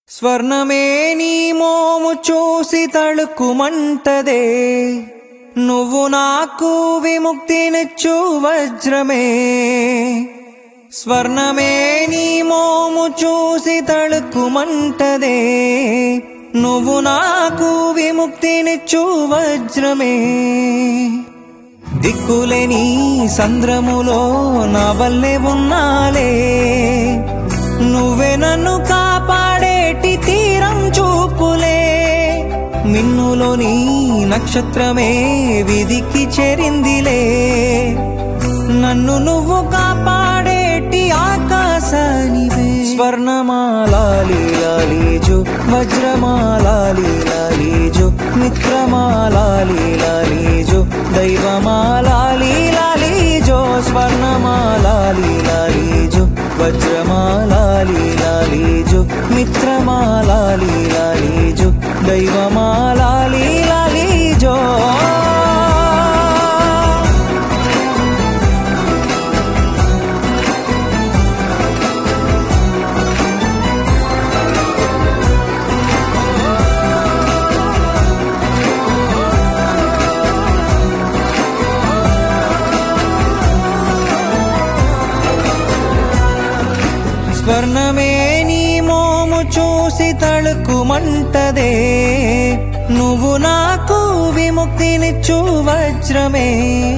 స్వర్ణమే నీ మోము చూసి తళుకుమంటదే, నువ్వు నాకు విముక్తినిచ్చు వజ్రమే. స్వర్ణమే నీ మోము చూసి తళుకుమంటదే, నువ్వు నాకు విముక్తినిచ్చు వజ్రమే. దిక్కులేని సంద్రములో నా వల్లే ఉన్నాలే, నువ్వే నన్ను కాపాడేటి తీరం చూపులే. మిన్నులోని నక్షత్రమే విధికి చేరిందిలే, నన్ను నువ్వు కాపాడేటి ఆకాశానివే. స్వర్ణమాలాలీలాలీజు, వజ్రమాలాలీలాలీజు, మిత్రమాలాలీలాలీజు, దైవమాలాలీలాలీజో. స్వర్ణమాలాలీలాలీజు, వజ్రమాలాలీలాలీజు, మిత్రమాలాలీలాలీజు, దైవమాలాలీలాలీజో. స్వర్ణమే నీ మోము చూసి తళుకుమంటదే, నువ్వు నాకు విముక్తినిచ్చు వజ్రమే.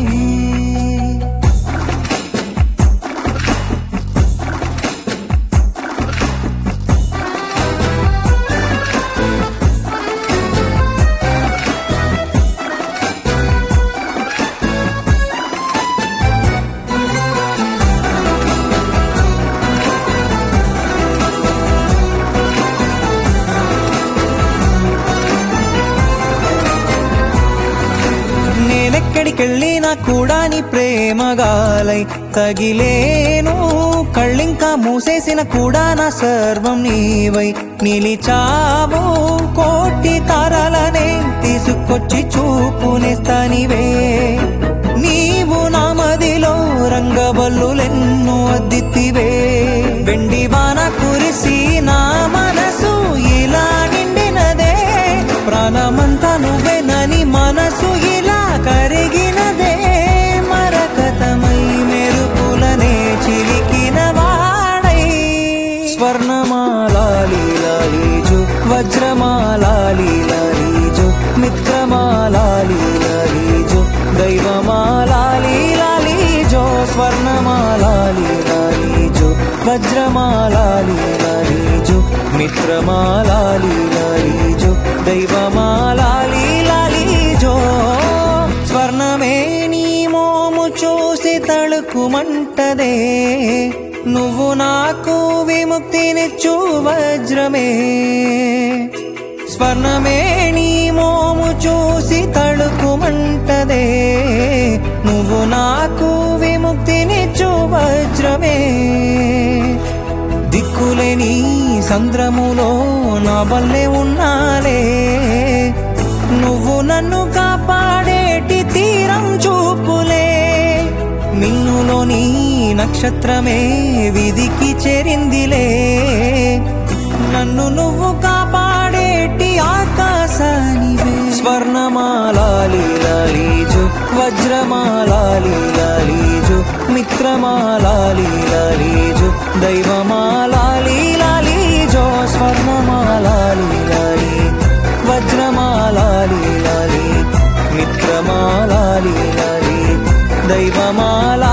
నేనెక్కడికెళ్ళినా కూడా నీ ప్రేమగాలై తగిలేను, కళ్ళింకా మూసేసిన కూడా నా సర్వం నీవై నిలిచావు. కోటి తారలనే తీసుకొచ్చి చూపునేస్తానివే, నీవు నా మదిలో రంగవల్లులెన్నో అద్దితివే. వెండి వాన కురిసి నా మనసు ఇలా నిండినదే, ప్రాణమంతా నువ్వేనని మనసు ఇలా కరిగినదే. మరకతమై మెరుపులనే చిలికిన వాడై, స్వర్ణమాలాలీలాలీజు, వజ్రమాలాలీలాలీజు, మిత్రమాలాలీలాలీజు, దైవమాలాలీలాలీజో. స్వర్ణమాలాలీలాలీజు, వజ్రమాలాలీలాలీజు, మిత్రమాలాలీలాలీజు, దైవమాలాలీలాలీజో. స్వర్ణమే నీ మోము చూసి తళుకుమంటదే, నువ్వు నాకు విముక్తినిచ్చు వజ్రమే. స్వర్ణమే నీ మోము చూసి తళుకుమంటదే, నువ్వు నాకు విముక్తినిచ్చు వజ్రమే. దిక్కులేని సంద్రములో నా వల్లే ఉన్నాలే, నువ్వు నన్ను కాపాడేటి తీరం చూపులే. మిన్నులోని నక్షత్రమే విధికి చేరిందిలే, నన్ను నువ్వు కాపాడేటి ఆకాశానివే. స్వర్ణమాలాలీలాలీజు, వజ్రమాలాలీలాలీజు, మిత్రమాలాలీలాలీజు, దైవమాలాలీలాలీజో. స్వర్ణమాలాలీలాలీ, వజ్రమాలాలీలాలీ, మిత్రమాలాలీలాలీ, దైవమాలా